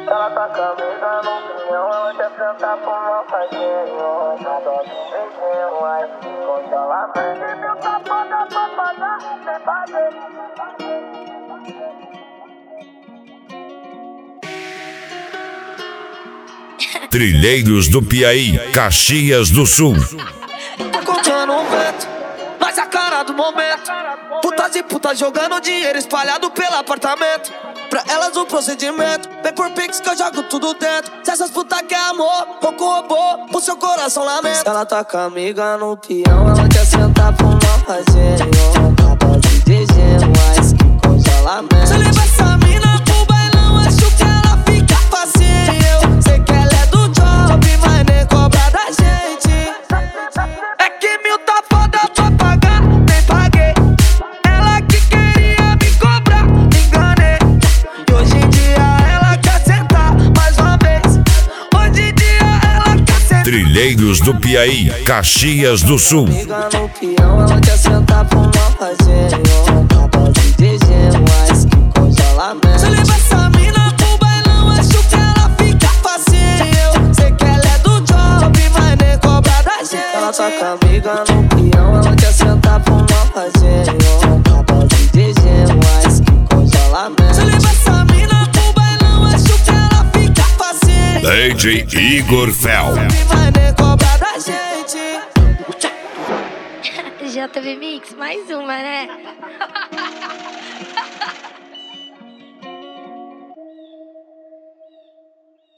Ela tá camisa no pinhão, ela quer sentar pro meu parceiro. Na dose beijinho, aí congelamento. E meu tá foda pra pagar, sem fazer. Trilheiros do Piauí, Caxias do Sul. Tô contando um vento, mas a cara do momento. Putas e putas jogando dinheiro espalhado pelo apartamento. Pra elas o procedimento, vem por pix que eu jogo tudo dentro. Se essas putas quer amor, ou com robô, o seu coração lamenta. Ela tá com a amiga no peão, ela quer sentar pro mal parceiro. Na dose de gelo, ice que congelamento. Se eu levar essa mina pro bailão, acho que ela fica facinho. Sei que ela é do job, mas nem cobra da gente. É que mil tá foda pra pagar, nem paguei. Ela que queria me cobrar, me enganei. E hoje em dia ela quer sentar mais uma vez. Hoje em dia ela quer sentar. Trilheiros do Piauí, Caxias do Sul. Amiga no peão, ela quer sentar pro mal parceiro. Na dose de gelo, ice que congelamento. Se eu levar essa mina pro bailão, acho que ela fica facinho. Sei que ela é do job, mas nem cobra da gente. Ela tá com a amiga no peão, ela quer sentar pro mal parceiro. Na dose de gelo, ice que congelamento. Se eu levar essa mina pro bailão, acho que ela fica facinho. DJ Igor Fel. Mas nem cobra da gente. JB Mix, mais uma, né?